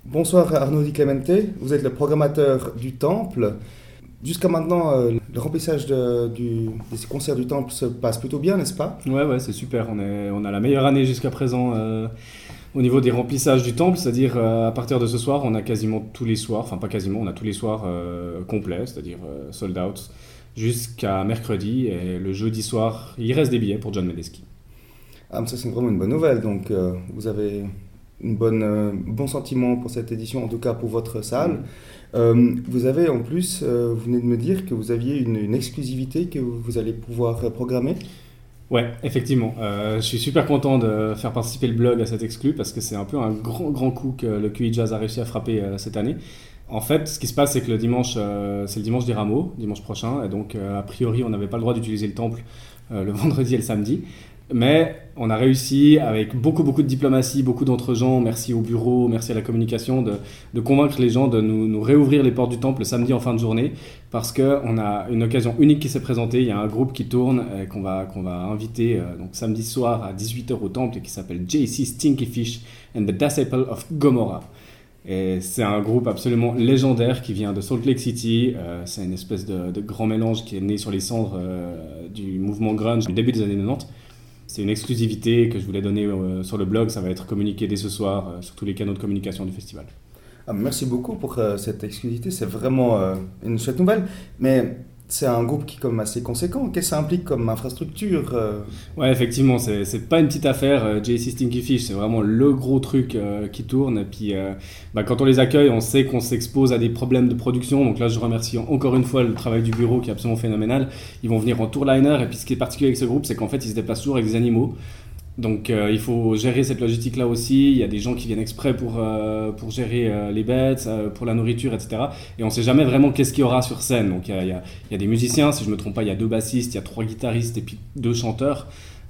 Bonsoir Arnaud Di Clemente, vous êtes le programmateur du Temple. Jusqu'à maintenant, le remplissage des concerts du Temple se passe plutôt bien, n'est-ce pas? Ouais, c'est super. On a la meilleure année jusqu'à présent au niveau des remplissages du temple, c'est-à-dire à partir de ce soir, on a quasiment tous les soirs, enfin pas quasiment, on a tous les soirs complets, c'est-à-dire sold out, jusqu'à mercredi. Et le jeudi soir, il reste des billets pour John Medeski. Ah, mais ça c'est vraiment une bonne nouvelle, donc vous avez bon sentiment pour cette édition, en tout cas pour votre salle. Vous avez en plus, vous venez de me dire que vous aviez une exclusivité que vous allez pouvoir programmer. Ouais, effectivement. Je suis super content de faire participer le blog à cet exclu parce que c'est un peu un grand coup que le QI Jazz a réussi à frapper cette année. En fait, ce qui se passe, c'est que le dimanche, c'est le dimanche des Rameaux, dimanche prochain, et donc a priori, on n'avait pas le droit d'utiliser le temple le vendredi et le samedi. Mais on a réussi, avec beaucoup de diplomatie, beaucoup d'entre-gens, merci au bureau, merci à la communication, de convaincre les gens de nous réouvrir les portes du temple le samedi en fin de journée, parce qu'on a une occasion unique qui s'est présentée. Il y a un groupe qui tourne, qu'on va inviter donc samedi soir à 18h au temple, et qui s'appelle JC Stinky Fish and the Disciple of Gomorrah. Et c'est un groupe absolument légendaire qui vient de Salt Lake City. C'est une espèce de grand mélange qui est né sur les cendres du mouvement grunge du début des années 90. C'est une exclusivité que je voulais donner sur le blog. Ça va être communiqué dès ce soir sur tous les canaux de communication du festival. Ah, merci beaucoup pour cette exclusivité, c'est vraiment une chouette nouvelle. Mais c'est un groupe qui est comme assez conséquent. Qu'est-ce que ça implique comme infrastructure Ouais, effectivement, c'est pas une petite affaire. JC Stinky Fish, c'est vraiment le gros truc qui tourne. Et puis, quand on les accueille, on sait qu'on s'expose à des problèmes de production. Donc là, je remercie encore une fois le travail du bureau qui est absolument phénoménal. Ils vont venir en tourliner. Et puis, ce qui est particulier avec ce groupe, c'est qu'en fait, ils se déplacent toujours avec des animaux. Donc il faut gérer cette logistique-là aussi. Il y a des gens qui viennent exprès pour gérer les bêtes, pour la nourriture, etc. Et on ne sait jamais vraiment qu'est-ce qu'il y aura sur scène. Donc il y a des musiciens, si je ne me trompe pas, il y a 2 bassistes, il y a 3 guitaristes et puis 2 chanteurs.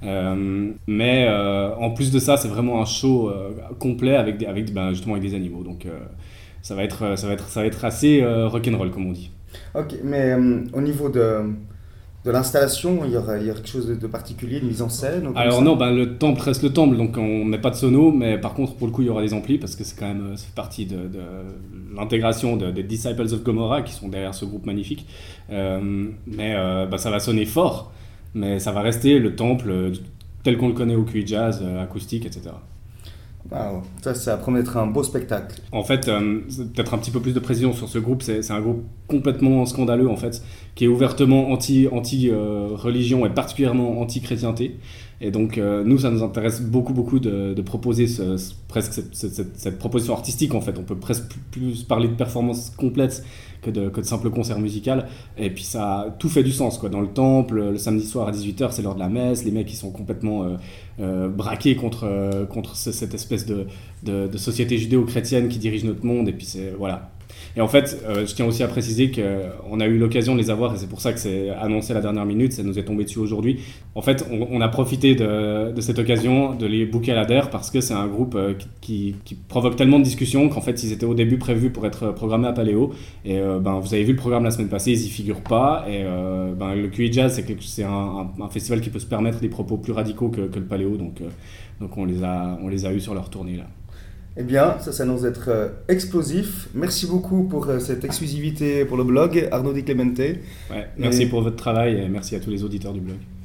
Mais en plus de ça, c'est vraiment un show complet avec justement avec des animaux. Donc ça va être assez rock'n'roll, comme on dit. Ok, mais au niveau de l'installation, il y aura quelque chose de particulier, de mise en scène ou comme Alors ça? non, le temple reste le temple, donc on met pas de sono, mais par contre pour le coup il y aura des amplis parce que c'est quand même ça fait partie de l'intégration des Disciples of Gomorrah qui sont derrière ce groupe magnifique. Mais ça va sonner fort, mais ça va rester le temple tel qu'on le connaît au QI Jazz, acoustique, etc. Wow, ça promet d'être un beau spectacle. En fait, peut-être un petit peu plus de précision sur ce groupe, c'est un groupe complètement scandaleux en fait, qui est ouvertement anti-religion et particulièrement anti-chrétienté. Et donc nous, ça nous intéresse beaucoup de proposer presque cette proposition artistique en fait. On peut presque plus parler de performance complète que de simple concert musical. Et puis ça, tout fait du sens quoi. Dans le temple, le samedi soir à 18h, c'est l'heure de la messe. Les mecs ils sont complètement braqués contre cette espèce de société judéo-chrétienne qui dirige notre monde. Et puis voilà. Et en fait, je tiens aussi à préciser qu'on a eu l'occasion de les avoir, et c'est pour ça que c'est annoncé à la dernière minute, ça nous est tombé dessus aujourd'hui. En fait, on a profité de cette occasion de les booker à la DER parce que c'est un groupe qui provoque tellement de discussions qu'en fait, ils étaient au début prévus pour être programmés à Paléo. Et vous avez vu le programme la semaine passée, ils y figurent pas. Et le QI Jazz, c'est un festival qui peut se permettre des propos plus radicaux que le Paléo. Donc on les a eus sur leur tournée là. Eh bien, ça s'annonce d'être explosif. Merci beaucoup pour cette exclusivité pour le blog, Arnaud Di Clemente. Ouais, merci pour votre travail et merci à tous les auditeurs du blog.